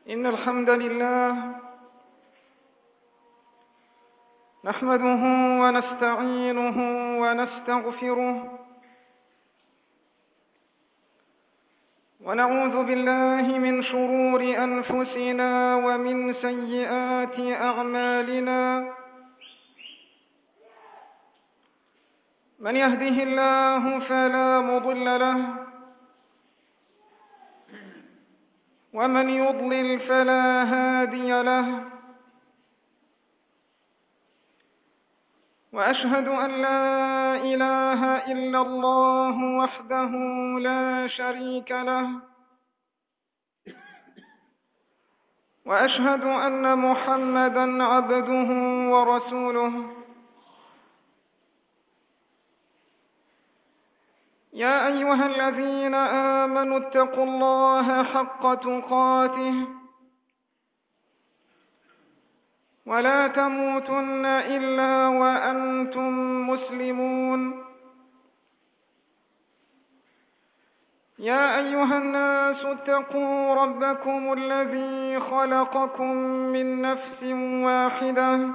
إن الحمد لله نحمده ونستعينه ونستغفره ونعوذ بالله من شرور أنفسنا ومن سيئات أعمالنا. من يهده الله فلا مضل له ومن يضلل فلا هادي له، وأشهد أن لا إله إلا الله وحده لا شريك له، وأشهد أن محمدًا عبده ورسوله. يا أيها الذين آمنوا اتقوا الله حق تقاته ولا تموتن إلا وأنتم مسلمون. يا أيها الناس اتقوا ربكم الذي خلقكم من نفس واحدة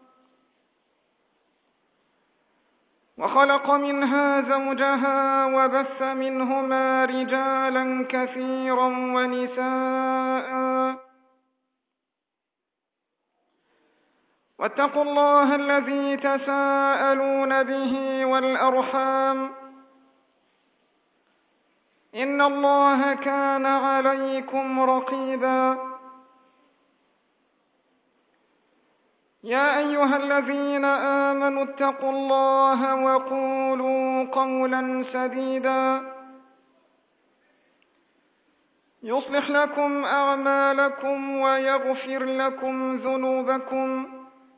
وخلق منها زوجها وبث منهما رجالا كثيرا ونساء، واتقوا الله الذي تساءلون به والأرحام إن الله كان عليكم رقيبا. يا أيها الذين آمنوا اتقوا الله وقولوا قولا سديدا يصلح لكم أعمالكم ويغفر لكم ذنوبكم،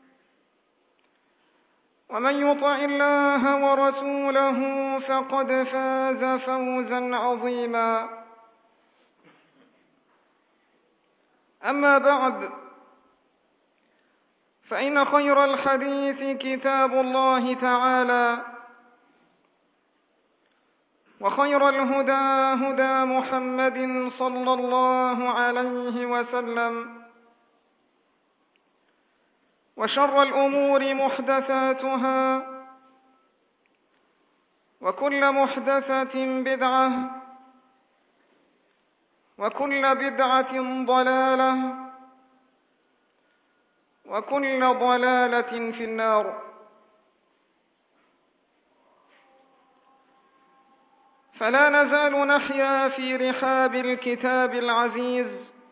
ومن يطع الله ورسوله فقد فاز فوزا عظيما. أما بعد، فإن خير الحديث كتاب الله تعالى، وخير الهدى هدى محمد صلى الله عليه وسلم، وشر الأمور محدثاتها، وكل محدثة بدعة، وكل بدعة ضلالة، وكل ضلالة في النار. فلا نزال نحيا في رحاب الكتاب العزيز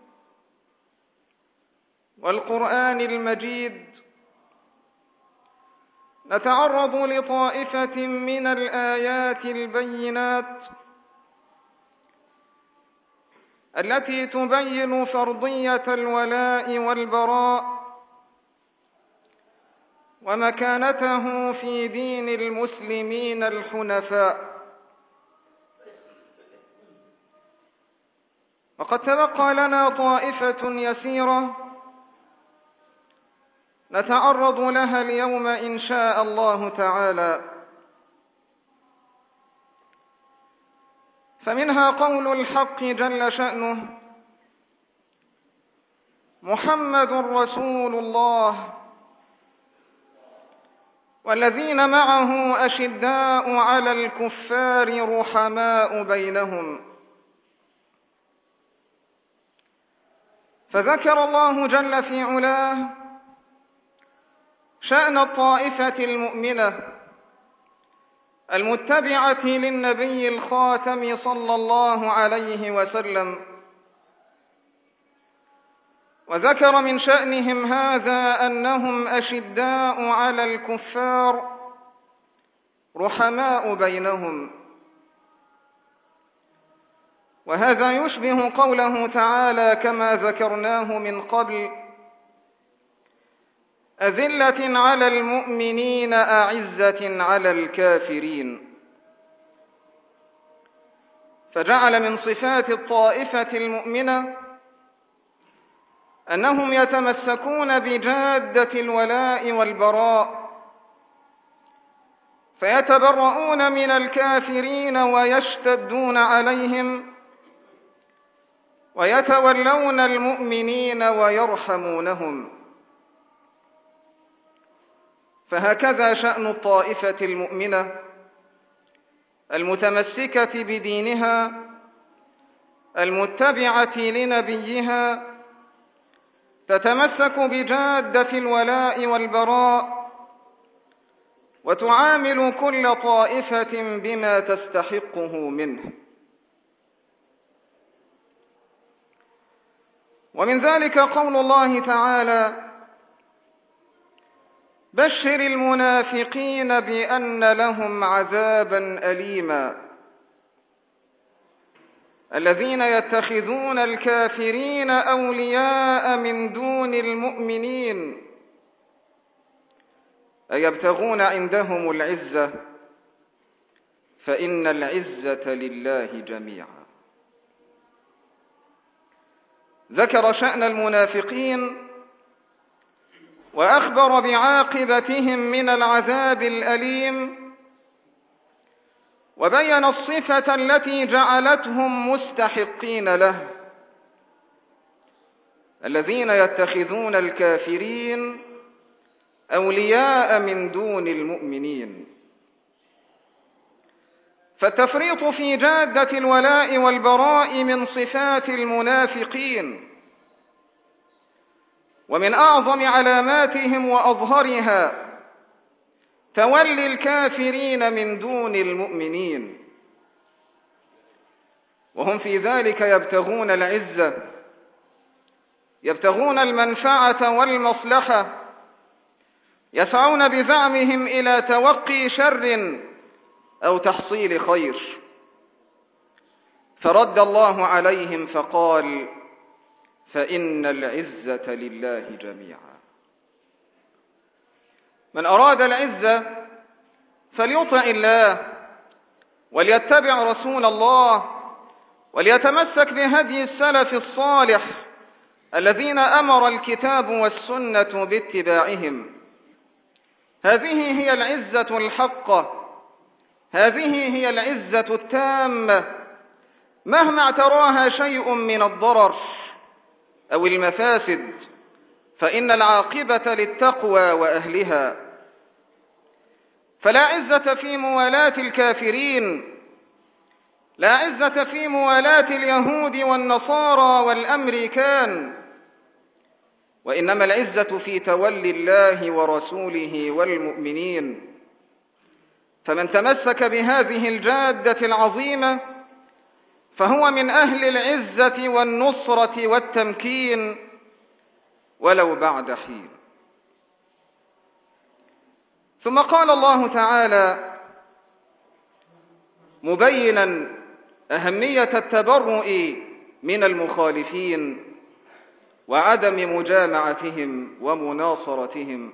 والقرآن المجيد، نتعرض لطائفة من الآيات البينات التي تبين فرضية الولاء والبراء ومكانته في دين المسلمين الحنفاء. وقد تبقى لنا طائفة يسيرة نتعرض لها اليوم إن شاء الله تعالى. فمنها قول الحق جل شأنه: محمد رسول الله والذين معه أشداء على الكفار رحماء بينهم. فذكر الله جل في علاه شأن الطائفة المؤمنة المتبعة للنبي الخاتم صلى الله عليه وسلم، وذكر من شأنهم هذا أنهم أشداء على الكفار رحماء بينهم. وهذا يشبه قوله تعالى كما ذكرناه من قبل: أذلة على المؤمنين أعزة على الكافرين. فجعل من صفات الطائفة المؤمنة أنهم يتمسكون بجادة الولاء والبراء، فيتبرؤون من الكافرين ويشتدون عليهم، ويتولون المؤمنين ويرحمونهم. فهكذا شأن الطائفة المؤمنة المتمسكة بدينها المتبعة لنبيها، تتمسك بجادة الولاء والبراء، وتعامل كل طائفة بما تستحقه منه. ومن ذلك قول الله تعالى: بشر المنافقين بأن لهم عذابا أليما الذين يتخذون الكافرين أولياء من دون المؤمنين أيبتغون عندهم العزة فإن العزة لله جميعا. ذكر شأن المنافقين وأخبر بعاقبتهم من العذاب الأليم، وبين الصفة التي جعلتهم مستحقين له: الذين يتخذون الكافرين أولياء من دون المؤمنين. فالتفريط في جادة الولاء والبراء من صفات المنافقين، ومن أعظم علاماتهم وأظهرها تولي الكافرين من دون المؤمنين، وهم في ذلك يبتغون العزة، يبتغون المنفعة والمصلحة، يسعون بزعمهم إلى توقي شر أو تحصيل خير. فرد الله عليهم فقال: فإن العزة لله جميعا. من أراد العزة فليطع الله وليتبع رسول الله وليتمسك بهدي السلف الصالح الذين أمر الكتاب والسنة باتباعهم. هذه هي العزة الحقة، هذه هي العزة التامة، مهما اعتراها شيء من الضرر أو المفاسد فإن العاقبة للتقوى وأهلها. فلا عزة في موالاة الكافرين، لا عزة في موالاة اليهود والنصارى والأمريكان، وإنما العزة في تولي الله ورسوله والمؤمنين. فمن تمسك بهذه الجادة العظيمة فهو من أهل العزة والنصرة والتمكين ولو بعد حين. ثم قال الله تعالى مبينا أهمية التبرؤ من المخالفين وعدم مجامعتهم ومناصرتهم: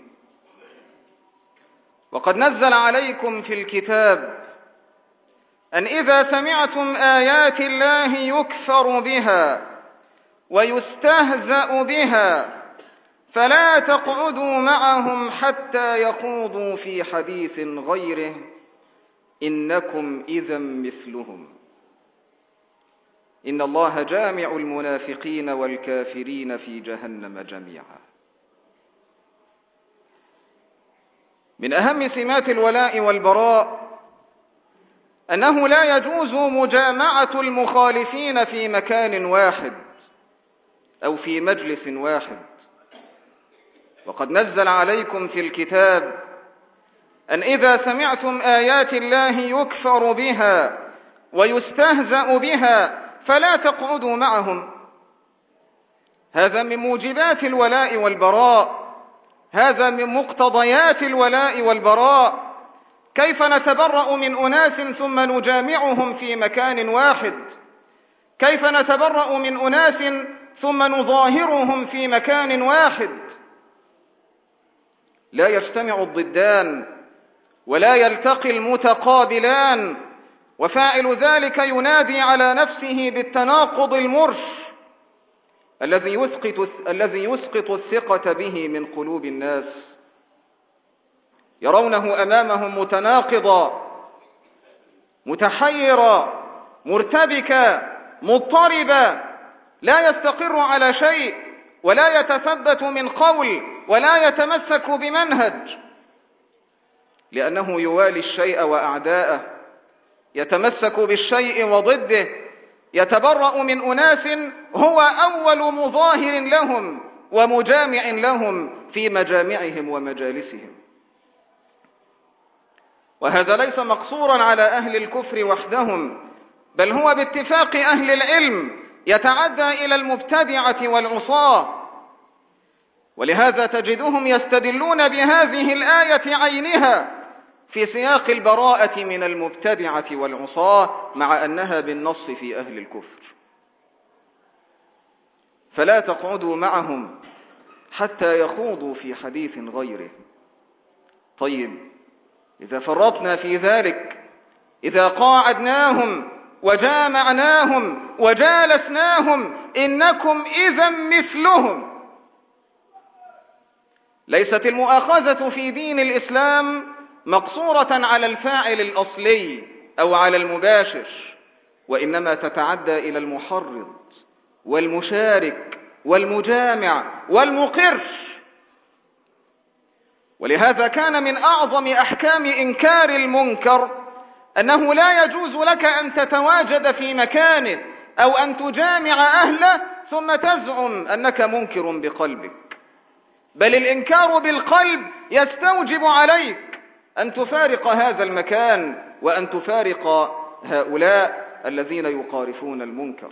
وقد نزل عليكم في الكتاب أن إذا سمعتم آيات الله يكفر بها ويستهزأ بها فلا تقعدوا معهم حتى يخوضوا في حديث غيره إنكم إذا مثلهم إن الله جامع المنافقين والكافرين في جهنم جميعا. من أهم سمات الولاء والبراء أنه لا يجوز مجامعة المخالفين في مكان واحد أو في مجلس واحد. وقد نزل عليكم في الكتاب أن إذا سمعتم آيات الله يكفر بها ويستهزأ بها فلا تقعدوا معهم. هذا من موجبات الولاء والبراء، هذا من مقتضيات الولاء والبراء. كيف نتبرأ من أناس ثم نجامعهم في مكان واحد؟ كيف نتبرأ من أناس ثم نظاهرهم في مكان واحد؟ لا يجتمع الضدان ولا يلتقي المتقابلان، وفاعل ذلك ينادي على نفسه بالتناقض المرش الذي يسقط الثقة به من قلوب الناس. يرونه أمامهم متناقضا، متحيرا، مرتبكا، مضطربا، لا يستقر على شيء ولا يتثبت من قول ولا يتمسك بمنهج، لأنه يوالي الشيء وأعداءه، يتمسك بالشيء وضده، يتبرأ من أناس هو أول مظاهر لهم ومجامع لهم في مجامعهم ومجالسهم. وهذا ليس مقصورا على أهل الكفر وحدهم، بل هو باتفاق أهل العلم يتعدى إلى المبتدعة والعصاة. ولهذا تجدهم يستدلون بهذه الآية عينها في سياق البراءة من المبتدعة والعصاة، مع أنها بالنص في أهل الكفر. فلا تقعدوا معهم حتى يخوضوا في حديث غيره. طيب، إذا فرطنا في ذلك، إذا قاعدناهم وجامعناهم وجالسناهم، إنكم إذا مثلهم. ليست المؤاخذة في دين الإسلام مقصورة على الفاعل الأصلي أو على المباشر، وإنما تتعدى إلى المحرض والمشارك والمجامع والمقر. ولهذا كان من أعظم أحكام إنكار المنكر أنه لا يجوز لك أن تتواجد في مكانه أو أن تجامع أهله ثم تزعم أنك منكر بقلبك، بل الإنكار بالقلب يستوجب عليك أن تفارق هذا المكان وأن تفارق هؤلاء الذين يقارفون المنكر.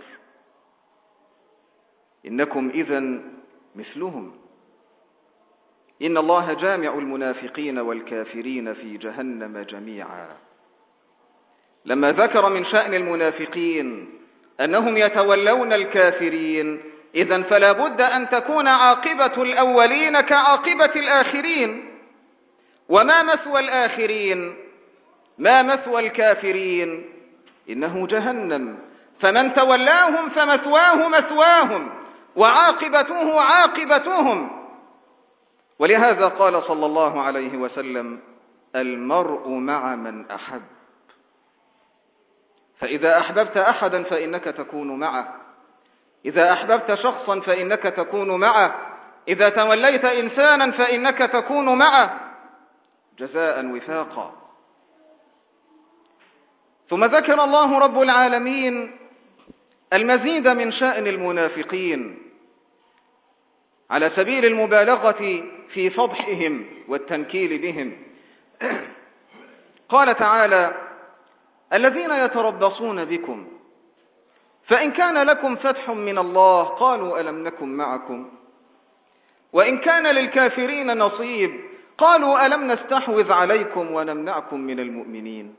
إنكم إذن مثلهم. إن الله جامع المنافقين والكافرين في جهنم جميعا. لما ذكر من شأن المنافقين أنهم يتولون الكافرين، إذن فلا بد أن تكون عاقبة الأولين كعاقبة الآخرين. وما مثوى الآخرين؟ ما مثوى الكافرين؟ إنه جهنم، فمن تولاهم فمثواه مثواهم وعاقبته عاقبتهم. ولهذا قال صلى الله عليه وسلم: المرء مع من أحب. فإذا أحببت أحدا فإنك تكون معه، إذا أحببت شخصا فإنك تكون معه، إذا توليت إنسانا فإنك تكون معه جزاء وفاقا. ثم ذكر الله رب العالمين المزيد من شأن المنافقين على سبيل المبالغة في فضحهم والتنكيل بهم. قال تعالى: الذين يتربصون بكم فإن كان لكم فتح من الله قالوا ألم نكن معكم، وإن كان للكافرين نصيب قالوا ألم نستحوذ عليكم ونمنعكم من المؤمنين.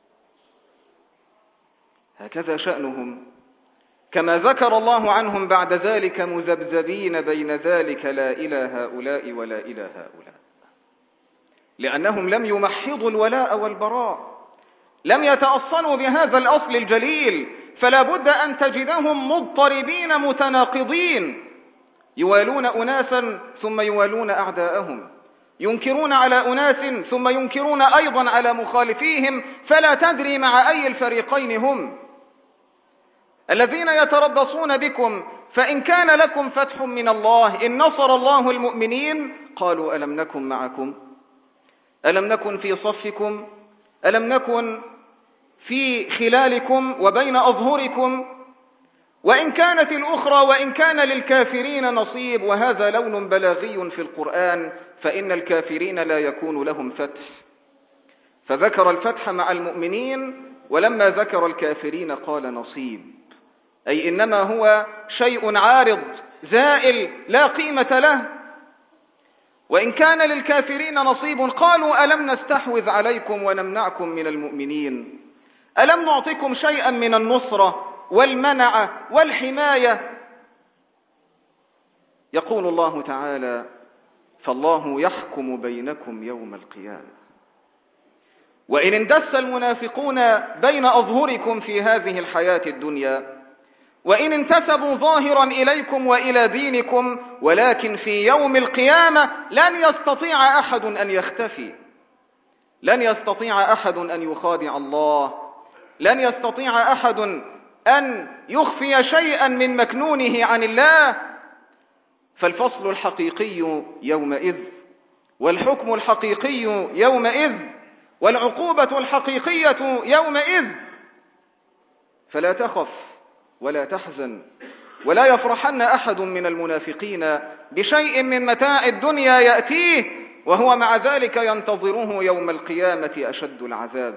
هكذا شأنهم، كما ذكر الله عنهم بعد ذلك مذبذبين بين ذلك لا إلى هؤلاء ولا إلى هؤلاء، لأنهم لم يمحضوا الولاء والبراء، لم يتأصلوا بهذا الأصل الجليل. فلا بد أن تجدهم مضطربين متناقضين، يوالون أناسا ثم يوالون أعداءهم، ينكرون على أناس ثم ينكرون أيضا على مخالفيهم، فلا تدري مع أي الفريقين هم. الذين يتربصون بكم فإن كان لكم فتح من الله، إن نصر الله المؤمنين قالوا ألم نكن معكم، ألم نكن في صفكم، ألم نكن في خلالكم وبين أظهركم. وإن كانت الأخرى وإن كان للكافرين نصيب، وهذا لون بلاغي في القرآن، فإن الكافرين لا يكون لهم فتح، فذكر الفتح مع المؤمنين، ولما ذكر الكافرين قال نصيب، أي إنما هو شيء عارض زائل لا قيمة له. وإن كان للكافرين نصيب قالوا ألم نستحوذ عليكم ونمنعكم من المؤمنين، ألم نعطيكم شيئا من النصرة والمنعة والحماية. يقول الله تعالى: فالله يحكم بينكم يوم القيامة. وإن اندس المنافقون بين أظهركم في هذه الحياة الدنيا، وإن انتسبوا ظاهرا إليكم وإلى دينكم، ولكن في يوم القيامة لن يستطيع أحد أن يختفي، لن يستطيع أحد أن يخادع الله، لن يستطيع أحد أن يخفي شيئا من مكنونه عن الله، فالفصل الحقيقي يومئذ، والحكم الحقيقي يومئذ، والعقوبة الحقيقية يومئذ. فلا تخف ولا تحزن ولا يفرحن أحد من المنافقين بشيء من متاع الدنيا يأتيه وهو مع ذلك ينتظره يوم القيامة أشد العذاب.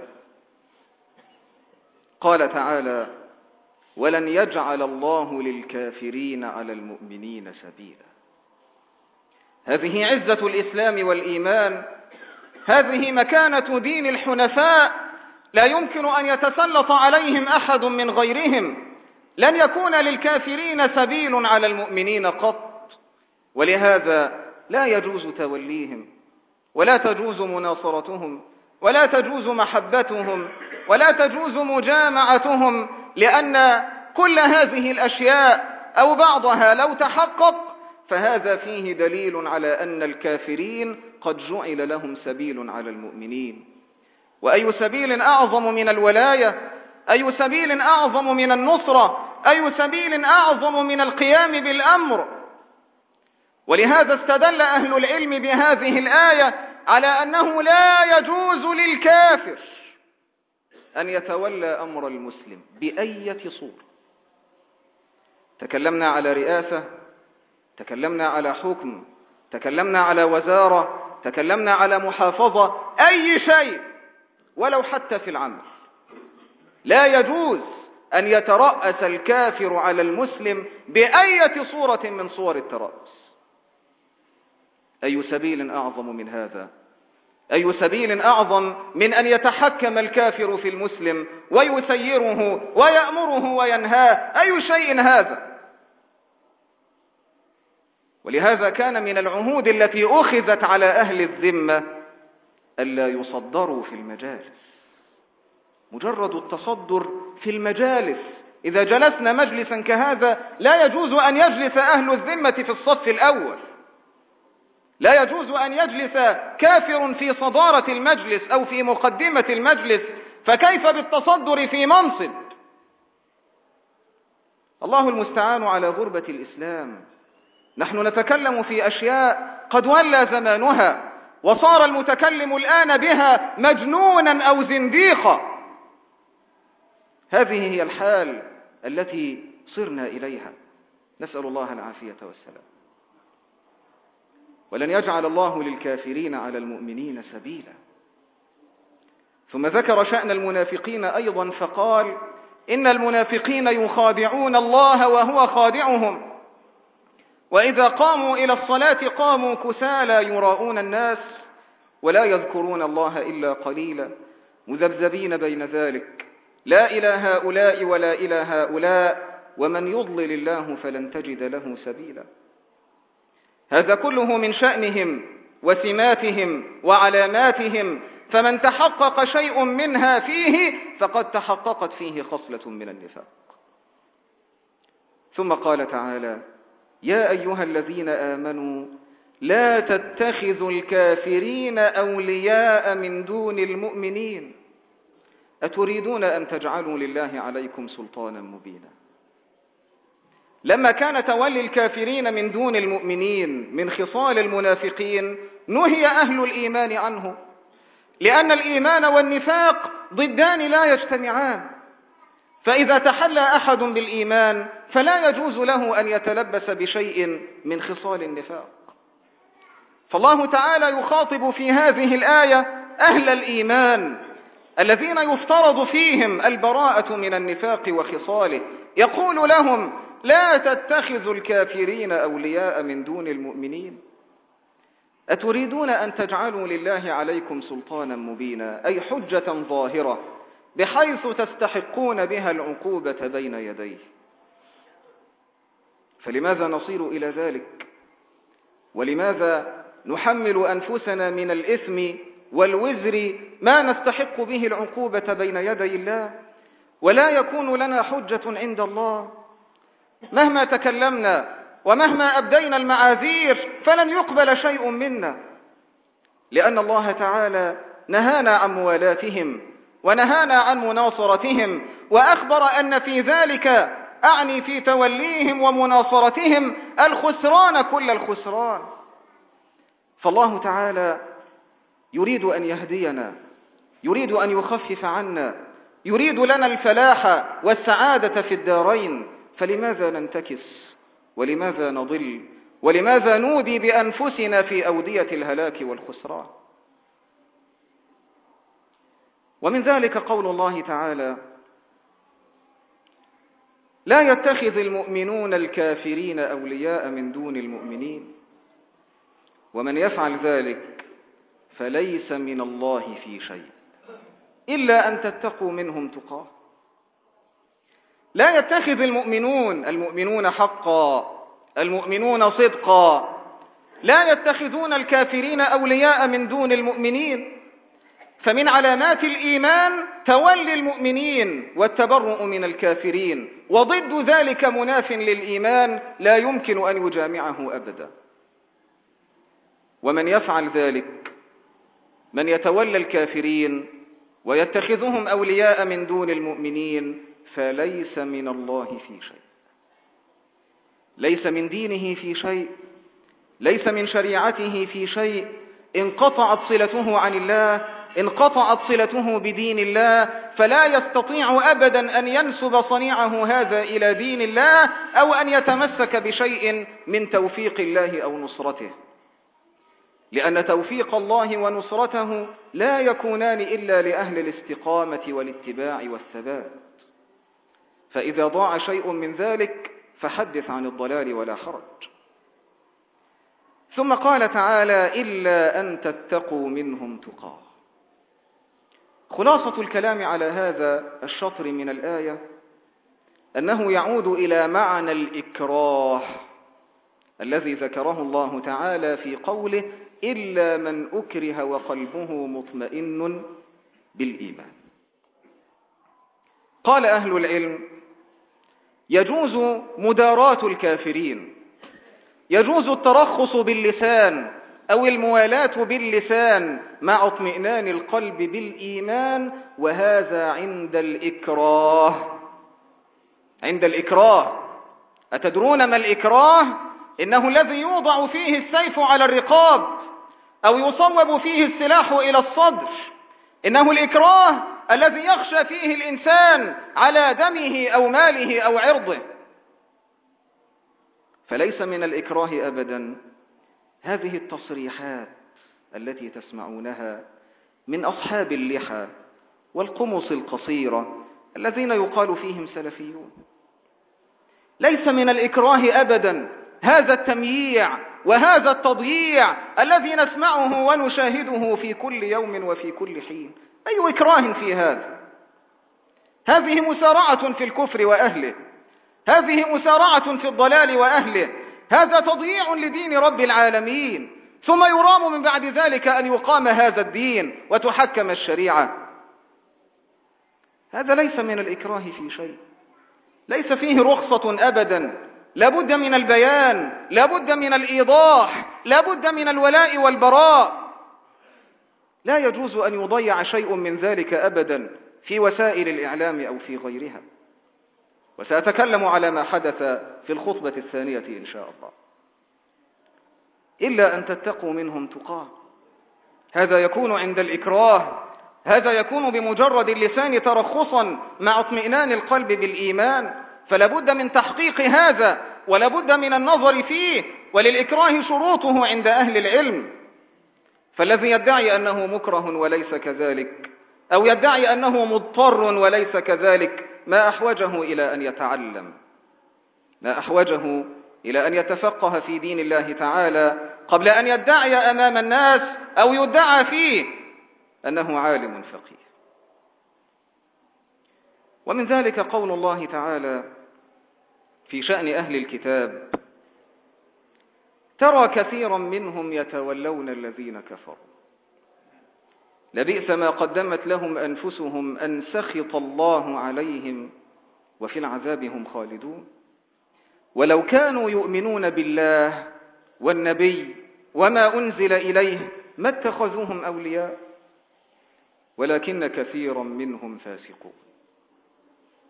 قال تعالى: ولن يجعل الله للكافرين على المؤمنين سبيلا. هذه عزة الإسلام والإيمان، هذه مكانة دين الحنفاء، لا يمكن أن يتسلط عليهم أحد من غيرهم، لن يكون للكافرين سبيل على المؤمنين قط، ولهذا لا يجوز توليهم، ولا تجوز مناصرتهم، ولا تجوز محبتهم، ولا تجوز مجامعتهم، لأن كل هذه الأشياء أو بعضها لو تحقق فهذا فيه دليل على أن الكافرين قد جعل لهم سبيل على المؤمنين. وأي سبيل أعظم من الولاية؟ أي سبيل أعظم من النصرة؟ أي سبيل أعظم من القيام بالأمر؟ ولهذا استدل أهل العلم بهذه الآية على أنه لا يجوز للكافر أن يتولى أمر المسلم بأية صورة. تكلمنا على رئاسة، تكلمنا على حكم، تكلمنا على وزارة، تكلمنا على محافظة، أي شيء ولو حتى في العمل، لا يجوز أن يترأس الكافر على المسلم بأية صورة من صور الترأس. أي سبيل أعظم من هذا؟ أي سبيل أعظم من أن يتحكم الكافر في المسلم ويسيره ويأمره وينهاه؟ أي شيء هذا؟ ولهذا كان من العهود التي أخذت على أهل الذمة ألا يصدروا في المجالس. مجرد التصدر في المجالس، إذا جلسنا مجلسا كهذا لا يجوز أن يجلس أهل الذمة في الصف الأول، لا يجوز أن يجلس كافر في صدارة المجلس أو في مقدمة المجلس، فكيف بالتصدر في منصب؟ الله المستعان على غربة الإسلام. نحن نتكلم في أشياء قد ولى زمانها، وصار المتكلم الآن بها مجنونا أو زنديقا. هذه هي الحال التي صرنا إليها، نسأل الله العافية والسلام. ولن يجعل الله للكافرين على المؤمنين سبيلا. ثم ذكر شأن المنافقين أيضا فقال: إن المنافقين يخادعون الله وهو خادعهم، وإذا قاموا إلى الصلاة قاموا كسالى يراءون الناس ولا يذكرون الله إلا قليلا مذبذبين بين ذلك لا إلى هؤلاء ولا إلى هؤلاء ومن يضلل الله فلن تجد له سبيلا. هذا كله من شأنهم وسماتهم وعلاماتهم، فمن تحقق شيء منها فيه فقد تحققت فيه خصلة من النفاق. ثم قال تعالى: يا أيها الذين آمنوا لا تتخذوا الكافرين أولياء من دون المؤمنين أتريدون أن تجعلوا لله عليكم سلطانا مبينا. لما كان تولي الكافرين من دون المؤمنين من خصال المنافقين نهي أهل الإيمان عنه، لأن الإيمان والنفاق ضدان لا يجتمعان، فإذا تحلى أحد بالإيمان فلا يجوز له أن يتلبس بشيء من خصال النفاق. فالله تعالى يخاطب في هذه الآية أهل الإيمان الذين يفترض فيهم البراءة من النفاق وخصاله، يقول لهم: لا تتخذوا الكافرين أولياء من دون المؤمنين أتريدون أن تجعلوا لله عليكم سلطانا مبينا، أي حجة ظاهرة بحيث تستحقون بها العقوبة بين يديه. فلماذا نصير إلى ذلك؟ ولماذا نحمل أنفسنا من الإثم والوزر ما نستحق به العقوبة بين يدي الله ولا يكون لنا حجة عند الله؟ مهما تكلمنا ومهما أبدينا المعاذير فلن يقبل شيء منا، لأن الله تعالى نهانا عن موالاتهم ونهانا عن مناصرتهم وأخبر أن في ذلك، أعني في توليهم ومناصرتهم، الخسران كل الخسران. فالله تعالى يريد أن يهدينا، يريد أن يخفف عنا، يريد لنا الفلاح والسعادة في الدارين، فلماذا ننتكس؟ ولماذا نضل؟ ولماذا نودي بأنفسنا في أودية الهلاك والخسران؟ ومن ذلك قول الله تعالى: لا يتخذ المؤمنون الكافرين أولياء من دون المؤمنين ومن يفعل ذلك فليس من الله في شيء إلا أن تتقوا منهم تقاه. لا يتخذ المؤمنون حقا، المؤمنون صدقا، لا يتخذون الكافرين أولياء من دون المؤمنين. فمن علامات الإيمان تولي المؤمنين والتبرؤ من الكافرين، وضد ذلك مناف للإيمان لا يمكن أن يجامعه أبدا. ومن يفعل ذلك، من يتولى الكافرين ويتخذهم أولياء من دون المؤمنين، فليس من الله في شيء، ليس من دينه في شيء، ليس من شريعته في شيء. انقطعت صلته عن الله، انقطعت صلته بدين الله، فلا يستطيع أبدا أن ينسب صنيعه هذا إلى دين الله، أو أن يتمسك بشيء من توفيق الله أو نصرته، لأن توفيق الله ونصرته لا يكونان إلا لأهل الاستقامة والاتباع والثبات. فإذا ضاع شيء من ذلك فحدث عن الضلال ولا حرج. ثم قال تعالى: إلا أن تتقوا منهم تقاه. خلاصة الكلام على هذا الشطر من الآية أنه يعود إلى معنى الإكراه الذي ذكره الله تعالى في قوله: إلا من أكره وقلبه مطمئن بالإيمان. قال أهل العلم: يجوز مداراة الكافرين، يجوز الترخص باللسان أو الموالاة باللسان مع اطمئنان القلب بالإيمان، وهذا عند الإكراه. عند الإكراه. أتدرون ما الإكراه؟ إنه الذي يوضع فيه السيف على الرقاب أو يصوب فيه السلاح إلى الصدر. إنه الإكراه الذي يخشى فيه الإنسان على دمه أو ماله أو عرضه. فليس من الإكراه أبدا هذه التصريحات التي تسمعونها من أصحاب اللحى والقمص القصيرة الذين يقال فيهم سلفيون. ليس من الإكراه أبدا هذا التمييع وهذا التضييع الذي نسمعه ونشاهده في كل يوم وفي كل حين. أي إكراه في هذا؟ هذه مسارعة في الكفر وأهله، هذه مسارعة في الضلال وأهله، هذا تضييع لدين رب العالمين. ثم يرام من بعد ذلك أن يقام هذا الدين وتحكم الشريعة. هذا ليس من الإكراه في شيء، ليس فيه رخصة أبدا. لابد من البيان، لابد من الإيضاح، لابد من الولاء والبراء. لا يجوز أن يضيع شيء من ذلك أبدا في وسائل الإعلام أو في غيرها. وسأتكلم على ما حدث في الخطبة الثانية إن شاء الله. إلا أن تتقوا منهم تقاه، هذا يكون عند الإكراه، هذا يكون بمجرد اللسان ترخصا مع اطمئنان القلب بالإيمان. فلابد من تحقيق هذا ولابد من النظر فيه، وللإكراه شروطه عند أهل العلم. فالذي يدعي أنه مكره وليس كذلك، أو يدعي أنه مضطر وليس كذلك، ما أحوجه إلى أن يتعلم، ما أحوجه إلى أن يتفقه في دين الله تعالى قبل أن يدعي أمام الناس أو يدعى فيه أنه عالم فقيه. ومن ذلك قول الله تعالى في شأن أهل الكتاب: ترى كثيرا منهم يتولون الذين كفروا لبئس ما قدمت لهم أنفسهم أن سخط الله عليهم وفي العذاب هم خالدون ولو كانوا يؤمنون بالله والنبي وما أنزل إليه ما اتخذوهم أولياء ولكن كثيرا منهم فاسقون.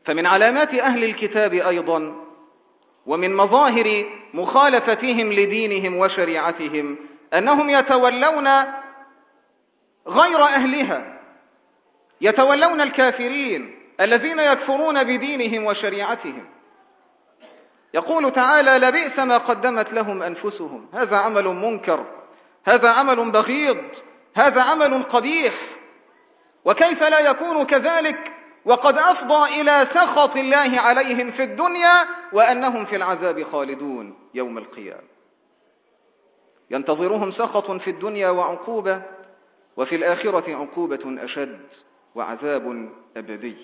فمن علامات أهل الكتاب أيضا ومن مظاهر مخالفتهم لدينهم وشريعتهم أنهم يتولون غير أهلها، يتولون الكافرين الذين يكفرون بدينهم وشريعتهم. يقول تعالى: لبئس ما قدمت لهم أنفسهم. هذا عمل منكر، هذا عمل بغيض، هذا عمل قبيح. وكيف لا يكون كذلك وقد أفضى إلى سخط الله عليهم في الدنيا وأنهم في العذاب خالدون يوم القيامة. ينتظرهم سخط في الدنيا وعقوبة، وفي الآخرة عقوبة أشد وعذاب أبدي.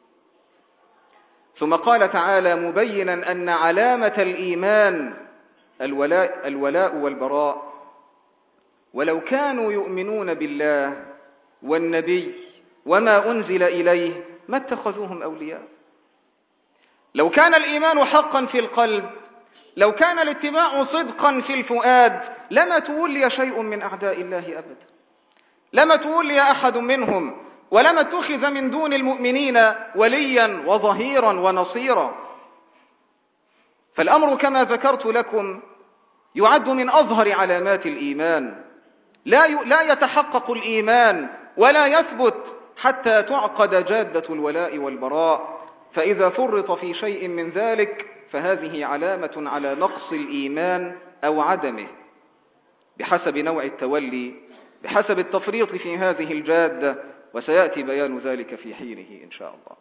ثم قال تعالى مبينا أن علامة الإيمان الولاء والبراء: ولو كانوا يؤمنون بالله والنبي وما أنزل إليه ما اتخذوهم أولياء. لو كان الإيمان حقا في القلب، لو كان الاتباع صدقا في الفؤاد، لما تولي شيء من أعداء الله أبدا، لما تولي أحد منهم، ولما اتخذ من دون المؤمنين وليا وظهيرا ونصيرا. فالأمر كما ذكرت لكم يعد من أظهر علامات الإيمان. لا يتحقق الإيمان ولا يثبت حتى تعقد جادة الولاء والبراء، فإذا فرط في شيء من ذلك فهذه علامة على نقص الإيمان أو عدمه، بحسب نوع التولي، بحسب التفريط في هذه الجادة، وسيأتي بيان ذلك في حينه إن شاء الله.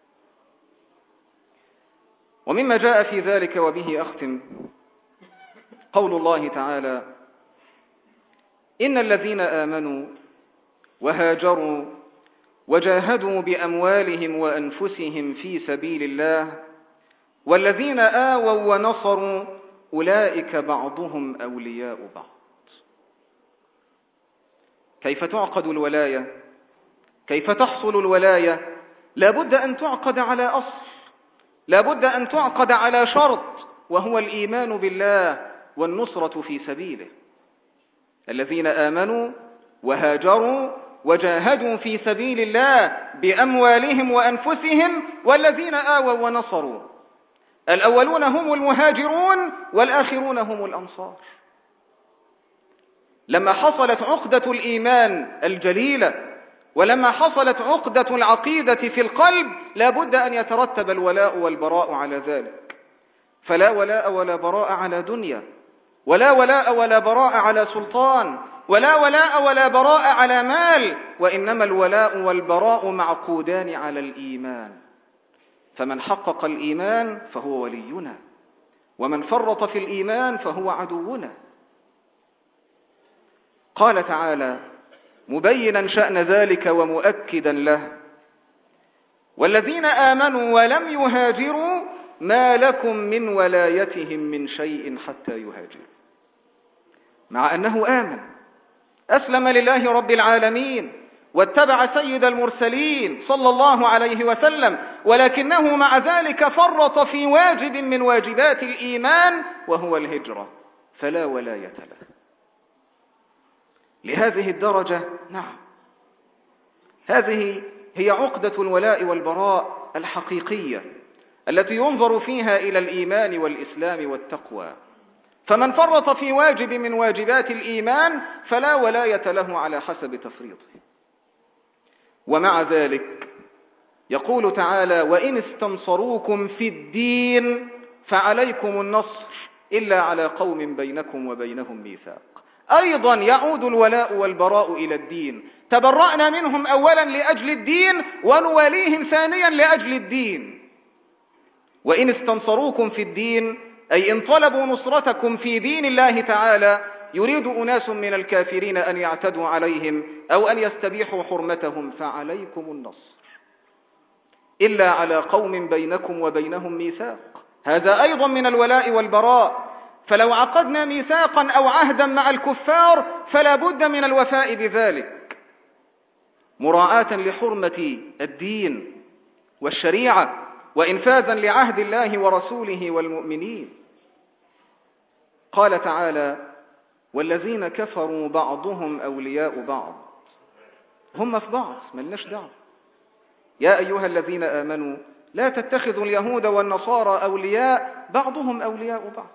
ومما جاء في ذلك وبه أختم قول الله تعالى: إن الذين آمنوا وهاجروا وجاهدوا بأموالهم وأنفسهم في سبيل الله والذين آووا ونصروا أولئك بعضهم أولياء بعض. كيف تعقد الولاية؟ كيف تحصل الولاية؟ لا بد أن تعقد على أصل، لا بد أن تعقد على شرط، وهو الإيمان بالله والنصرة في سبيله. الذين آمنوا وهاجروا وجاهدوا في سبيل الله بأموالهم وأنفسهم والذين آووا ونصروا. الأولون هم المهاجرون والآخرون هم الأنصار. لما حصلت عقدة الإيمان الجليلة، ولما حصلت عقدة العقيدة في القلب، لا بد أن يترتب الولاء والبراء على ذلك. فلا ولاء ولا براء على دنيا، ولا ولاء ولا براء على سلطان، ولا ولاء ولا براء على مال، وإنما الولاء والبراء معقودان على الإيمان. فمن حقق الإيمان فهو ولينا، ومن فرط في الإيمان فهو عدونا. قال تعالى مبينا شأن ذلك ومؤكدا له: والذين آمنوا ولم يهاجروا ما لكم من ولايتهم من شيء حتى يهاجروا. مع أنه آمن، أسلم لله رب العالمين، واتبع سيد المرسلين صلى الله عليه وسلم، ولكنه مع ذلك فرط في واجب من واجبات الإيمان وهو الهجرة، فلا ولاية له. لهذه الدرجة، نعم، هذه هي عقدة الولاء والبراء الحقيقية التي ينظر فيها إلى الإيمان والإسلام والتقوى. فمن فرط في واجب من واجبات الإيمان فلا ولاية له على حسب تفريطه. ومع ذلك يقول تعالى: وإن استنصروكم في الدين فعليكم النصر إلا على قوم بينكم وبينهم ميثاق. أيضا يعود الولاء والبراء إلى الدين. تبرأنا منهم أولا لأجل الدين، ونواليهم ثانيا لأجل الدين. وإن استنصروكم في الدين أي إن طلبوا نصرتكم في دين الله تعالى، يريد أناس من الكافرين أن يعتدوا عليهم أو أن يستبيحوا حرمتهم، فعليكم النصر إلا على قوم بينكم وبينهم ميثاق. هذا أيضا من الولاء والبراء. فلو عقدنا ميثاقا أو عهدا مع الكفار فلا بد من الوفاء بذلك، مراعاة لحرمة الدين والشريعة، وإنفاذا لعهد الله ورسوله والمؤمنين. قال تعالى: والذين كفروا بعضهم أولياء بعض. هم في بعض، ملناش دعوة. يا أيها الذين آمنوا لا تتخذوا اليهود والنصارى أولياء بعضهم أولياء بعض،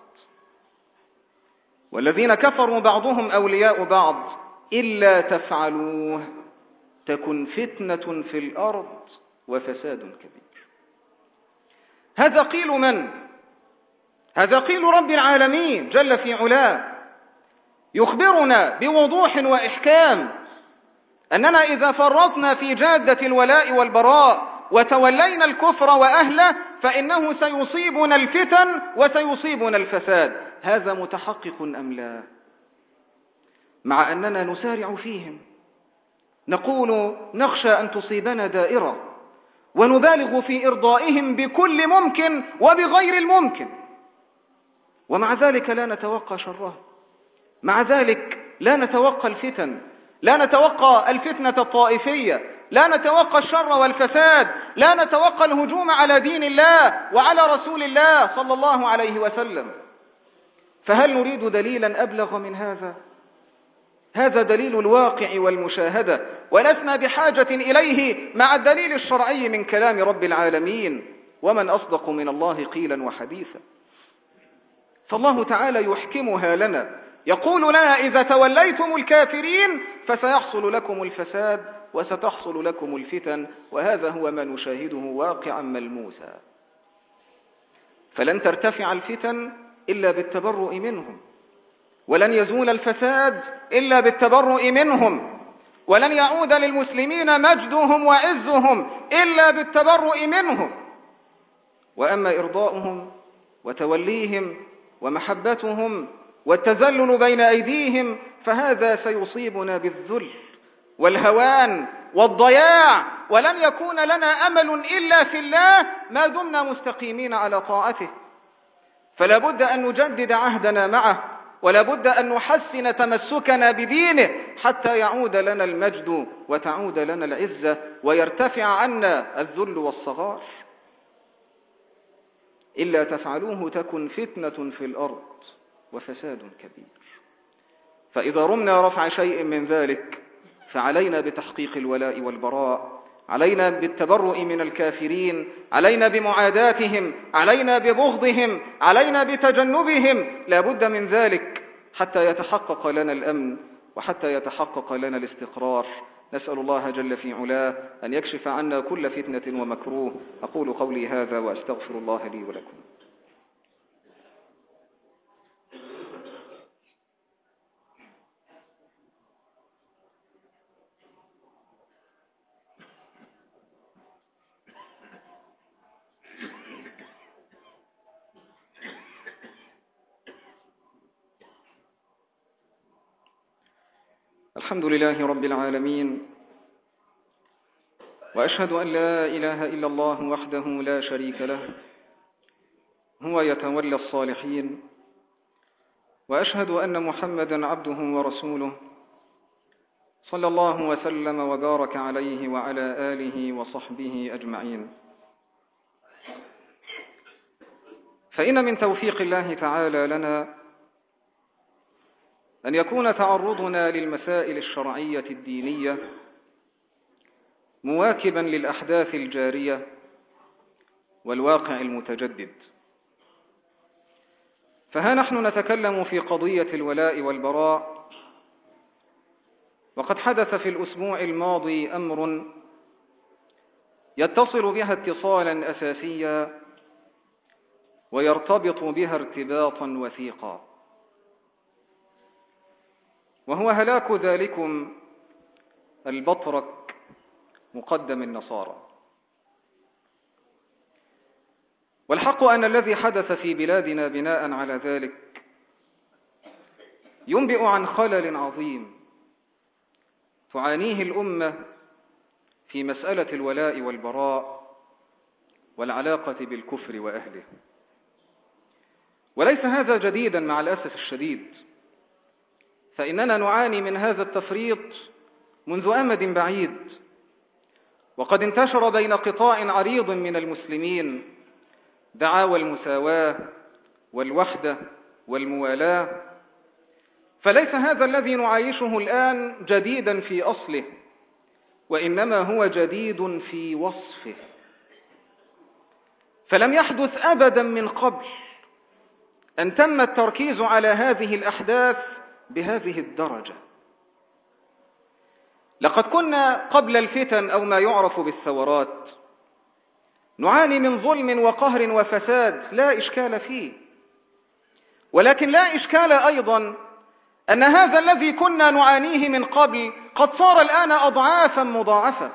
والذين كفروا بعضهم أولياء بعض إلا تفعلوه تكن فتنة في الأرض وفساد كبير. هذا قيل من؟ هذا قيل رب العالمين جل في علاه، يخبرنا بوضوح وإحكام أننا إذا فرطنا في جادة الولاء والبراء وتولينا الكفر وأهله فإنه سيصيبنا الفتن وسيصيبنا الفساد. هذا متحقق أم لا؟ مع أننا نسارع فيهم، نقول نخشى أن تصيبنا دائرة، ونبالغ في إرضائهم بكل ممكن وبغير الممكن، ومع ذلك لا نتوقع شره، مع ذلك لا نتوقع الفتن، لا نتوقع الفتنة الطائفية، لا نتوقع الشر والفساد، لا نتوقع الهجوم على دين الله وعلى رسول الله صلى الله عليه وسلم. فهل نريد دليلا أبلغ من هذا؟ هذا دليل الواقع والمشاهدة، ولسنا بحاجة إليه مع الدليل الشرعي من كلام رب العالمين، ومن أصدق من الله قيلا وحديثا. فالله تعالى يحكمها لنا، يقول لنا إذا توليتم الكافرين فسيحصل لكم الفساد وستحصل لكم الفتن، وهذا هو ما نشاهده واقعا ملموسا. فلن ترتفع الفتن إلا بالتبرؤ منهم، ولن يزول الفساد إلا بالتبرؤ منهم، ولن يعود للمسلمين مجدهم وعزهم إلا بالتبرؤ منهم. وأما إرضاؤهم وتوليهم ومحبتهم والتذلل بين أيديهم فهذا سيصيبنا بالذل والهوان والضياع، ولن يكون لنا أمل إلا في الله ما دمنا مستقيمين على طاعته. فلا بد أن نجدد عهدنا معه، ولا بد أن نحسن تمسكنا بدينه حتى يعود لنا المجد وتعود لنا العزة ويرتفع عنا الذل والصغار. إلا تفعلوه تكن فتنة في الأرض وفساد كبير. فإذا رمنا رفع شيء من ذلك فعلينا بتحقيق الولاء والبراء، علينا بالتبرؤ من الكافرين، علينا بمعاداتهم، علينا ببغضهم، علينا بتجنبهم. لا بد من ذلك حتى يتحقق لنا الأمن وحتى يتحقق لنا الاستقرار. نسأل الله جل في علاه أن يكشف عنا كل فتنة ومكروه. أقول قولي هذا وأستغفر الله لي ولكم. الحمد لله رب العالمين، وأشهد أن لا إله إلا الله وحده لا شريك له، هو يتولى الصالحين، وأشهد أن محمدا عبده ورسوله صلى الله وسلم وبارك عليه وعلى آله وصحبه أجمعين. فإن من توفيق الله تعالى لنا أن يكون تعرضنا للمسائل الشرعية الدينية مواكبا للأحداث الجارية والواقع المتجدد. فها نحن نتكلم في قضية الولاء والبراء، وقد حدث في الأسبوع الماضي أمر يتصل بها اتصالا أساسيا ويرتبط بها ارتباطا وثيقا، وهو هلاك ذلكم البطرك مقدم النصارى. والحق أن الذي حدث في بلادنا بناء على ذلك ينبئ عن خلل عظيم تعانيه الأمة في مسألة الولاء والبراء والعلاقة بالكفر وأهله. وليس هذا جديدا مع الأسف الشديد، فإننا نعاني من هذا التفريط منذ أمد بعيد، وقد انتشر بين قطاع عريض من المسلمين دعاوى المساواة والوحدة والموالاة. فليس هذا الذي نعايشه الآن جديدا في أصله، وإنما هو جديد في وصفه. فلم يحدث أبدا من قبل أن تم التركيز على هذه الأحداث بهذه الدرجة. لقد كنا قبل الفتن أو ما يعرف بالثورات نعاني من ظلم وقهر وفساد لا إشكال فيه، ولكن لا إشكال أيضا أن هذا الذي كنا نعانيه من قبل قد صار الآن أضعافا مضاعفة.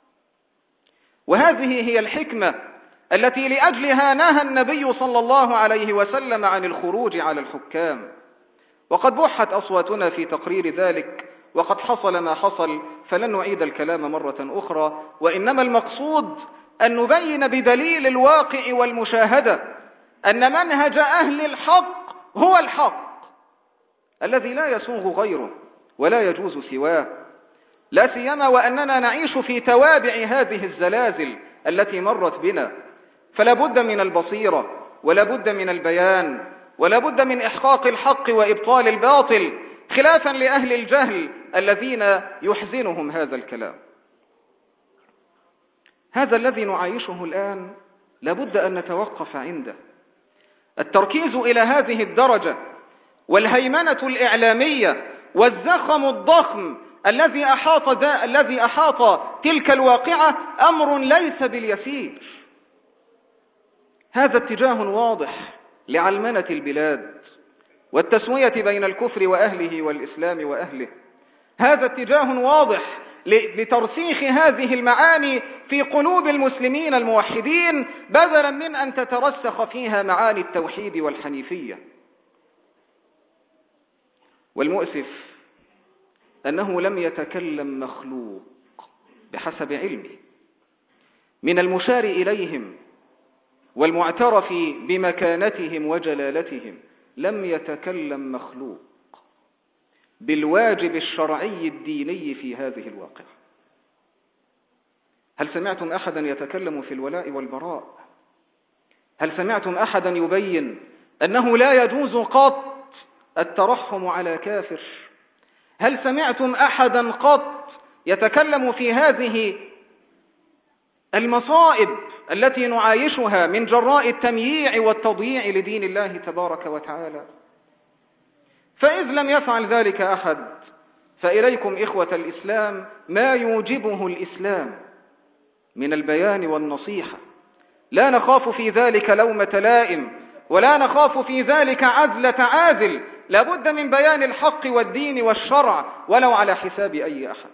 وهذه هي الحكمة التي لأجلها نهى النبي صلى الله عليه وسلم عن الخروج على الحكام، وقد بحت أصواتنا في تقرير ذلك، وقد حصل ما حصل، فلن نعيد الكلام مرة أخرى، وإنما المقصود أن نبين بدليل الواقع والمشاهدة أن منهج أهل الحق هو الحق الذي لا يسوغ غيره ولا يجوز سواه، لا سيما وأننا نعيش في توابع هذه الزلازل التي مرت بنا، فلا بد من البصيرة ولا بد من البيان ولا بد من إحقاق الحق وإبطال الباطل، خلافا لأهل الجهل الذين يحزنهم هذا الكلام. هذا الذي نعايشه الآن لا بد أن نتوقف عنده. التركيز إلى هذه الدرجة والهيمنة الإعلامية والزخم الضخم الذي أحاط تلك الواقعة أمر ليس باليسير. هذا اتجاه واضح لعلمنة البلاد والتسوية بين الكفر وأهله والإسلام وأهله. هذا اتجاه واضح لترسيخ هذه المعاني في قلوب المسلمين الموحدين بدلا من أن تترسخ فيها معاني التوحيد والحنيفية. والمؤسف أنه لم يتكلم مخلوق بحسب علمي من المشار إليهم والمعترف بمكانتهم وجلالتهم، لم يتكلم مخلوق بالواجب الشرعي الديني في هذه الواقعة. هل سمعتم أحدا يتكلم في الولاء والبراء؟ هل سمعتم أحدا يبين أنه لا يجوز قط الترحم على كافر؟ هل سمعتم أحدا قط يتكلم في هذه المصائب التي نعايشها من جراء التمييع والتضييع لدين الله تبارك وتعالى؟ فإذ لم يفعل ذلك أحد فإليكم إخوة الإسلام ما يوجبه الإسلام من البيان والنصيحة. لا نخاف في ذلك لومة لائم ولا نخاف في ذلك عزلة عازل، لابد من بيان الحق والدين والشرع ولو على حساب أي أحد.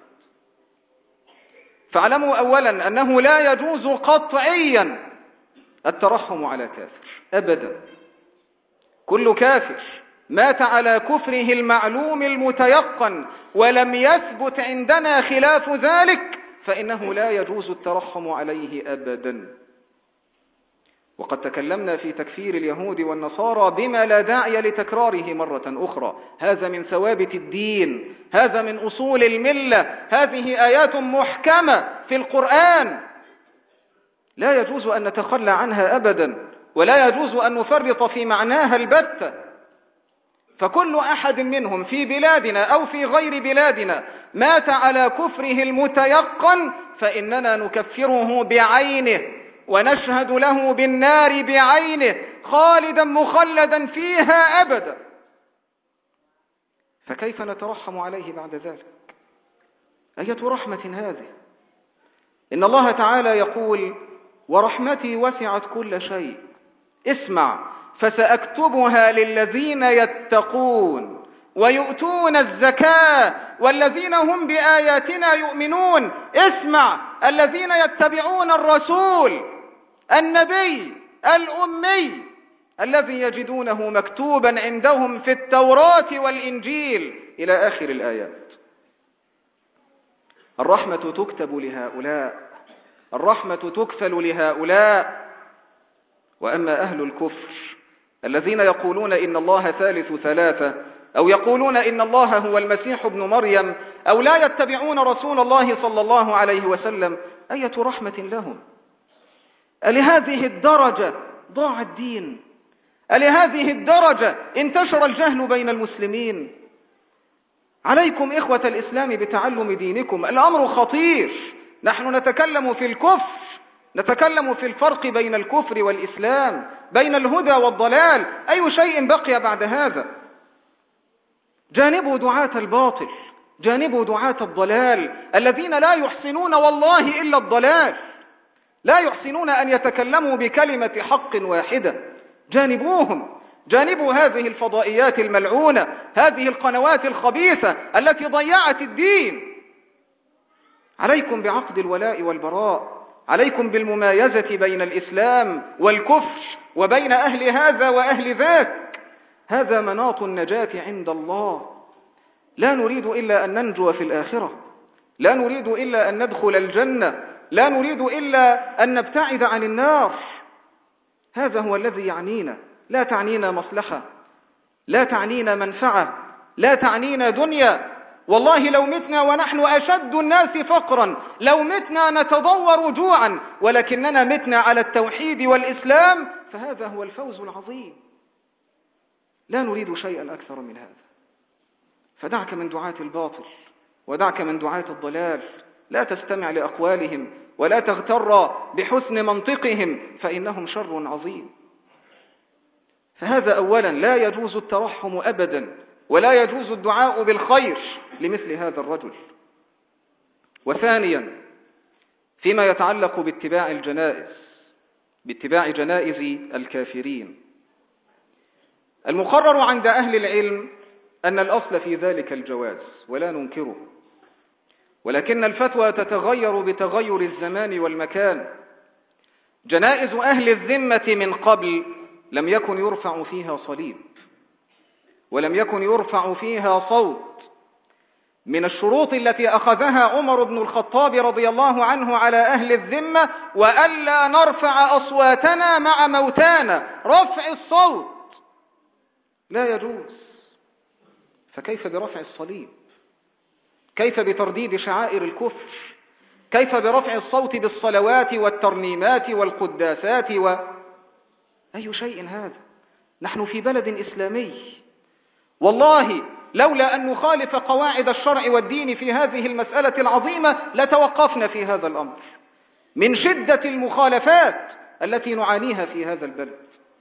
فاعلموا أولا أنه لا يجوز قطعيا الترحم على كافر أبدا. كل كافر مات على كفره المعلوم المتيقن ولم يثبت عندنا خلاف ذلك فإنه لا يجوز الترحم عليه أبدا. وقد تكلمنا في تكفير اليهود والنصارى بما لا داعي لتكراره مرة أخرى. هذا من ثوابت الدين، هذا من أصول الملة، هذه آيات محكمة في القرآن لا يجوز أن نتخلى عنها أبدا، ولا يجوز أن نفرط في معناها البتة. فكل أحد منهم في بلادنا أو في غير بلادنا مات على كفره المتيقن فإننا نكفره بعينه ونشهد له بالنار بعينه خالدا مخلدا فيها أبدا. فكيف نترحم عليه بعد ذلك؟ أية رحمة هذه؟ إن الله تعالى يقول: ورحمتي وسعت كل شيء. اسمع: فسأكتبها للذين يتقون ويؤتون الزكاة والذين هم بآياتنا يؤمنون. اسمع: الذين يتبعون الرسول النبي الأمي الذي يجدونه مكتوبا عندهم في التوراة والإنجيل إلى آخر الآيات. الرحمة تكتب لهؤلاء، الرحمة تكفل لهؤلاء. وأما أهل الكفر الذين يقولون إن الله ثالث ثلاثة، أو يقولون إن الله هو المسيح ابن مريم، أو لا يتبعون رسول الله صلى الله عليه وسلم، أية رحمة لهم؟ ألهذه الدرجة ضاع الدين؟ ألهذه الدرجة انتشر الجهل بين المسلمين؟ عليكم إخوة الإسلام بتعلم دينكم، الأمر خطير. نحن نتكلم في الكفر نتكلم في الفرق بين الكفر والإسلام، بين الهدى والضلال، أي شيء بقي بعد هذا؟ جانبوا دعاة الباطل، جانبوا دعاة الضلال الذين لا يحسنون والله إلا الضلال، لا يحسنون أن يتكلموا بكلمة حق واحدة. جانبوهم، جانبوا هذه الفضائيات الملعونة، هذه القنوات الخبيثة التي ضيعت الدين. عليكم بعقد الولاء والبراء، عليكم بالممايزة بين الإسلام والكفر وبين أهل هذا وأهل ذاك. هذا مناط النجاة عند الله. لا نريد إلا أن ننجو في الآخرة، لا نريد إلا أن ندخل الجنة، لا نريد إلا أن نبتعد عن النار. هذا هو الذي يعنينا. لا تعنينا مصلحة، لا تعنينا منفعة، لا تعنينا دنيا. والله لو متنا ونحن أشد الناس فقرا، لو متنا نتضور جوعا، ولكننا متنا على التوحيد والإسلام، فهذا هو الفوز العظيم. لا نريد شيئا أكثر من هذا. فدعك من دعاة الباطل ودعك من دعاة الضلال، لا تستمع لأقوالهم ولا تغتر بحسن منطقهم، فإنهم شر عظيم. فهذا أولا لا يجوز الترحم أبدا، ولا يجوز الدعاء بالخير لمثل هذا الرجل. وثانيا فيما يتعلق باتباع الجنائز، باتباع جنائز الكافرين، المقرر عند أهل العلم أن الأصل في ذلك الجواز ولا ننكره، ولكن الفتوى تتغير بتغير الزمان والمكان. جنائز أهل الذمة من قبل لم يكن يرفع فيها صليب، ولم يكن يرفع فيها صوت. من الشروط التي أخذها عمر بن الخطاب رضي الله عنه على أهل الذمة: وألا نرفع أصواتنا مع موتانا. رفع الصوت لا يجوز. فكيف برفع الصليب؟ كيف بترديد شعائر الكفر؟ كيف برفع الصوت بالصلوات والترنيمات والقداسات أي شيء هذا؟ نحن في بلد إسلامي. والله لولا أن نخالف قواعد الشرع والدين في هذه المسألة العظيمة لتوقفنا في هذا الأمر من شدة المخالفات التي نعانيها في هذا البلد.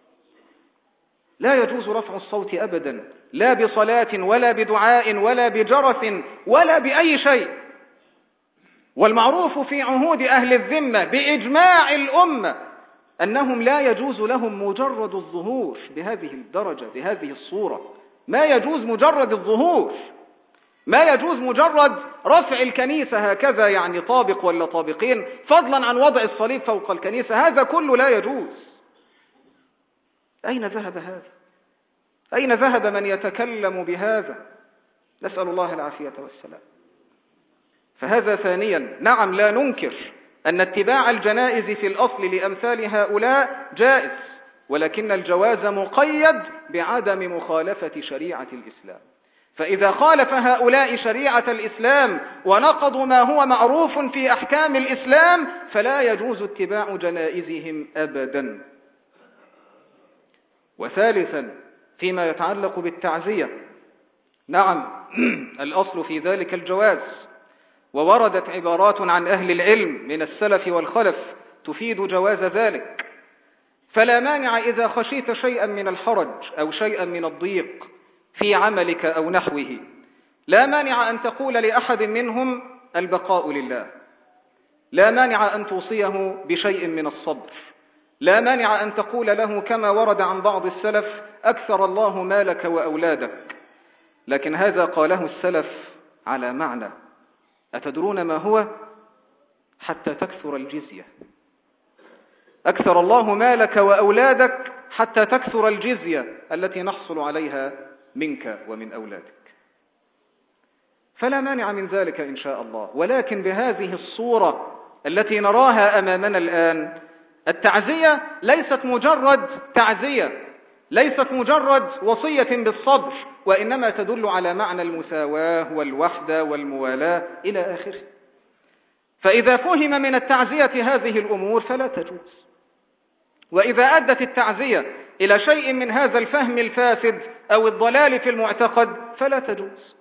لا يجوز رفع الصوت أبدا، لا بصلاة ولا بدعاء ولا بجرس ولا بأي شيء. والمعروف في عهود أهل الذمة بإجماع الأمة أنهم لا يجوز لهم مجرد الظهور بهذه الدرجة بهذه الصورة. ما يجوز مجرد الظهور، ما يجوز مجرد رفع الكنيسة هكذا، يعني طابق ولا طابقين، فضلا عن وضع الصليب فوق الكنيسة. هذا كله لا يجوز. أين ذهب هذا؟ أين ذهب من يتكلم بهذا؟ نسأل الله العافية والسلام. فهذا ثانيا. نعم لا ننكر أن اتباع الجنائز في الأصل لأمثال هؤلاء جائز، ولكن الجواز مقيد بعدم مخالفة شريعة الإسلام. فإذا خالف هؤلاء شريعة الإسلام ونقضوا ما هو معروف في أحكام الإسلام فلا يجوز اتباع جنائزهم أبدا. وثالثا فيما يتعلق بالتعزية، نعم الأصل في ذلك الجواز، ووردت عبارات عن أهل العلم من السلف والخلف تفيد جواز ذلك. فلا مانع إذا خشيت شيئا من الحرج أو شيئا من الضيق في عملك أو نحوه، لا مانع أن تقول لأحد منهم البقاء لله، لا مانع أن توصيه بشيء من الصبر، لا مانع أن تقول له كما ورد عن بعض السلف: أكثر الله مالك وأولادك. لكن هذا قاله السلف على معنى، أتدرون ما هو؟ حتى تكثر الجزية. أكثر الله مالك وأولادك حتى تكثر الجزية التي نحصل عليها منك ومن أولادك. فلا مانع من ذلك إن شاء الله، ولكن بهذه الصورة التي نراها أمامنا الآن. التعزية ليست مجرد تعزية، ليست مجرد وصية بالصبر، وإنما تدل على معنى المساواة والوحدة والموالاة إلى آخره. فإذا فهم من التعزية هذه الأمور فلا تجوز، وإذا أدت التعزية إلى شيء من هذا الفهم الفاسد أو الضلال في المعتقد فلا تجوز.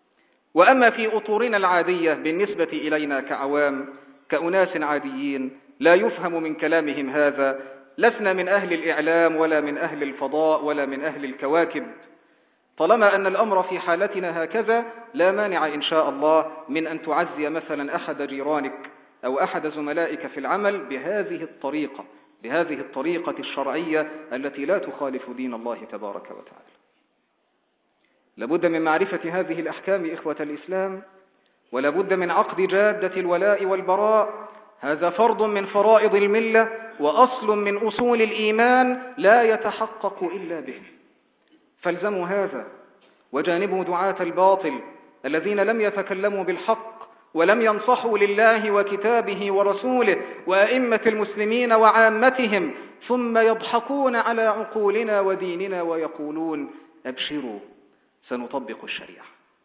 وأما في أطورنا العادية بالنسبة إلينا كعوام، كأناس عاديين، لا يفهم من كلامهم هذا. لسنا من أهل الإعلام ولا من أهل الفضاء ولا من أهل الكواكب. طالما أن الأمر في حالتنا هكذا لا مانع إن شاء الله من أن تعزي مثلا أحد جيرانك أو أحد زملائك في العمل بهذه الطريقة الشرعية التي لا تخالف دين الله تبارك وتعالى. لابد من معرفة هذه الأحكام إخوة الإسلام، ولابد من عقد جادة الولاء والبراء. هذا فرض من فرائض الملة وأصل من أصول الإيمان لا يتحقق إلا به. فالزموا هذا وجانبوا دعاة الباطل الذين لم يتكلموا بالحق ولم ينصحوا لله وكتابه ورسوله وأئمة المسلمين وعامتهم، ثم يضحكون على عقولنا وديننا ويقولون أبشروا سنطبق الشريعة.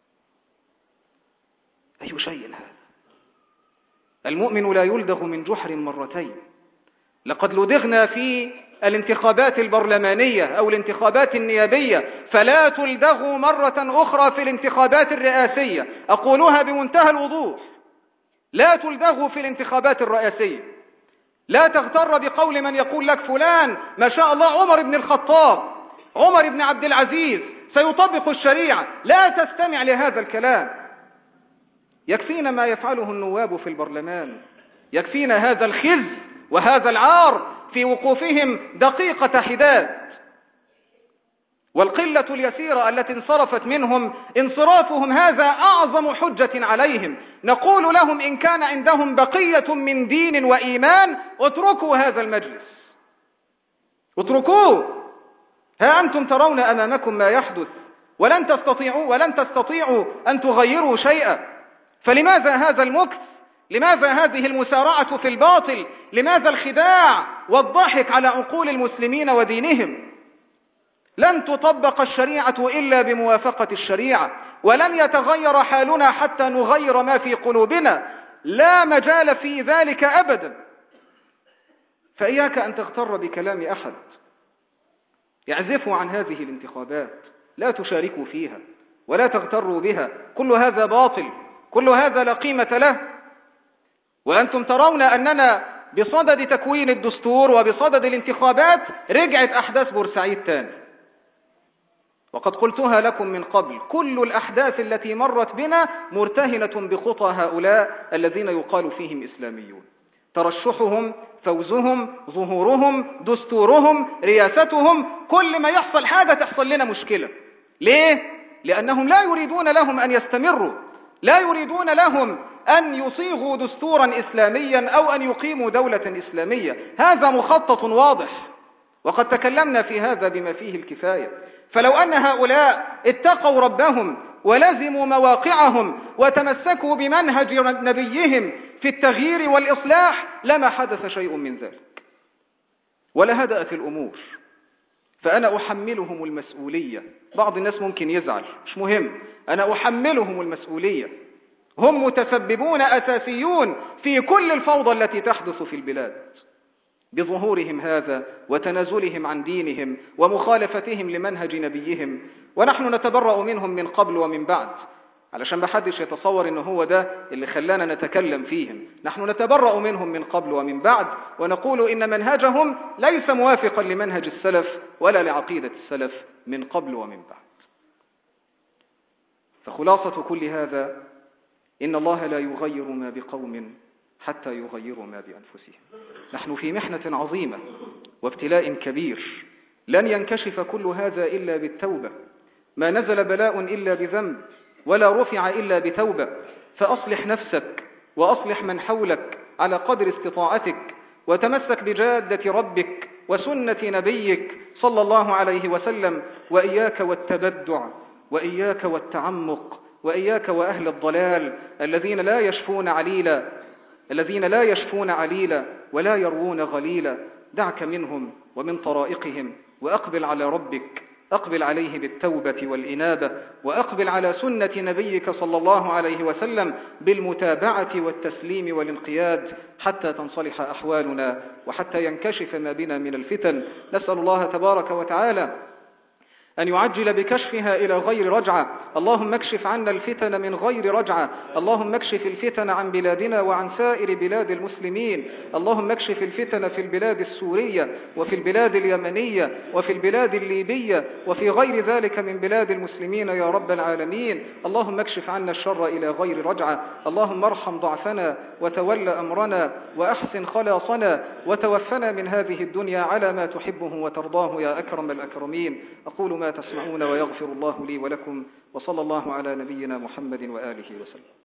أي شيء هذا؟ المؤمن لا يلدغ من جحر مرتين. لقد لدغنا في الانتخابات البرلمانية أو الانتخابات النيابية، فلا تلدغوا مرة أخرى في الانتخابات الرئاسية. أقولها بمنتهى الوضوح، لا تلدغوا في الانتخابات الرئاسية. لا تغتر بقول من يقول لك فلان ما شاء الله عمر بن الخطاب، عمر بن عبد العزيز سيطبق الشريعة. لا تستمع لهذا الكلام. يكفينا ما يفعله النواب في البرلمان، يكفينا هذا الخزي وهذا العار في وقوفهم دقيقة حداد. والقلة اليسيرة التي انصرفت منهم انصرافهم هذا أعظم حجة عليهم. نقول لهم إن كان عندهم بقية من دين وإيمان اتركوا هذا المجلس، اتركوه. ها أنتم ترون أمامكم ما يحدث ولن تستطيعوا أن تغيروا شيئا. فلماذا هذا المكث؟ لماذا هذه المسارعة في الباطل؟ لماذا الخداع والضحك على عقول المسلمين ودينهم؟ لن تطبق الشريعة إلا بموافقة الشريعة، ولن يتغير حالنا حتى نغير ما في قلوبنا. لا مجال في ذلك أبدا. فإياك أن تغتر بكلام أحد. اعزفوا عن هذه الانتخابات، لا تشاركوا فيها ولا تغتروا بها. كل هذا باطل، كل هذا لا قيمة له. وأنتم ترون أننا بصدد تكوين الدستور وبصدد الانتخابات رجعت أحداث بورسعيد تاني. وقد قلتها لكم من قبل، كل الأحداث التي مرت بنا مرتهنة بخطى هؤلاء الذين يقال فيهم إسلاميون. ترشحهم، فوزهم، ظهورهم، دستورهم، رياستهم، كل ما يحصل حاجة تحصل لنا مشكلة. ليه؟ لأنهم لا يريدون لهم أن يستمروا، لا يريدون لهم أن يصيغوا دستورا إسلاميا أو أن يقيموا دولة إسلامية. هذا مخطط واضح، وقد تكلمنا في هذا بما فيه الكفاية. فلو أن هؤلاء اتقوا ربهم ولزموا مواقعهم وتمسكوا بمنهج نبيهم في التغيير والإصلاح لما حدث شيء من ذلك ولا هدأت الأمور. فأنا أحملهم المسؤولية. بعض الناس ممكن يزعل، مش مهم، أنا أحملهم المسؤولية. هم متسببون أساسيون في كل الفوضى التي تحدث في البلاد بظهورهم هذا وتنازلهم عن دينهم ومخالفتهم لمنهج نبيهم. ونحن نتبرأ منهم من قبل ومن بعد، علشان ما حدش يتصور إنه هو ده اللي خلانا نتكلم فيهم. نحن نتبرأ منهم من قبل ومن بعد، ونقول إن منهجهم ليس موافقا لمنهج السلف ولا لعقيدة السلف من قبل ومن بعد. فخلاصة كل هذا إن الله لا يغير ما بقوم حتى يغيروا ما بأنفسهم. نحن في محنة عظيمة وابتلاء كبير، لن ينكشف كل هذا إلا بالتوبة. ما نزل بلاء إلا بذنب ولا رفع إلا بتوبة. فأصلح نفسك وأصلح من حولك على قدر استطاعتك، وتمسك بجادة ربك وسنة نبيك صلى الله عليه وسلم. وإياك والتبدع، وإياك والتعمق، وإياك وأهل الضلال الذين لا يشفون عليلا ولا يروون غليلا. دعك منهم ومن طرائقهم وأقبل على ربك، أقبل عليه بالتوبة والإنابة، وأقبل على سنة نبيك صلى الله عليه وسلم بالمتابعة والتسليم والانقياد حتى تنصلح أحوالنا وحتى ينكشف ما بنا من الفتن. نسأل الله تبارك وتعالى أن يعجل بكشفها إلى غير رجعة. اللهم اكشف عنا الفتن من غير رجعة. اللهم اكشف الفتن عن بلادنا وعن سائر بلاد المسلمين. اللهم اكشف الفتن في البلاد السورية وفي البلاد اليمنية وفي البلاد الليبية وفي غير ذلك من بلاد المسلمين يا رب العالمين. اللهم اكشف عنا الشر إلى غير رجعة. اللهم ارحم ضعفنا وتول أمرنا وأحسن خلاصنا وتوفنا من هذه الدنيا على ما تحبه وترضاه يا أكرم الأكرمين. أقول ما تسمعون ويغفر الله لي ولكم، وصلى الله على نبينا محمد وآله وسلم.